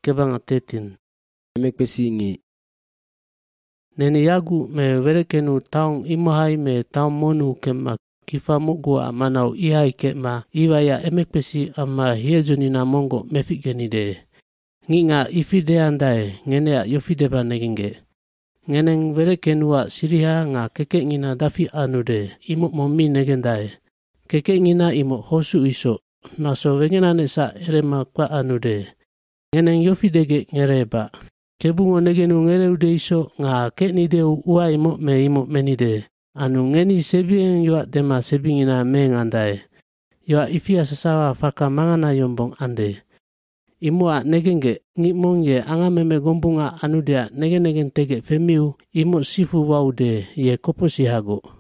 kebanga tetin. Emekpesi ngi. Neni yagu me werekenu taung imohai me taung monu kema kifa mugua manau ihai kema iwaya emekpesi ama hiejunina mongo mefigenide. Nginga ifideandai ngenea yofideba negenge. Ngeneng werekenua siriha nga keke ngina dafi anude imuk momi negendai. Keke ngina imuk hosu iso naso wengenane sa erema kwa anude. Ngeneng yofidege ngereba. Kebungo negenu ngereude iso nga kenideu ua imuk menide. Anu ngeni sebien yua dema sebingina mengandai. Yua ifia sasawa faka mangana yombong ande. Imua negenge ngikmong ye angameme gombunga anudia negen tege femiu imuk sifu waude ye koposi hago.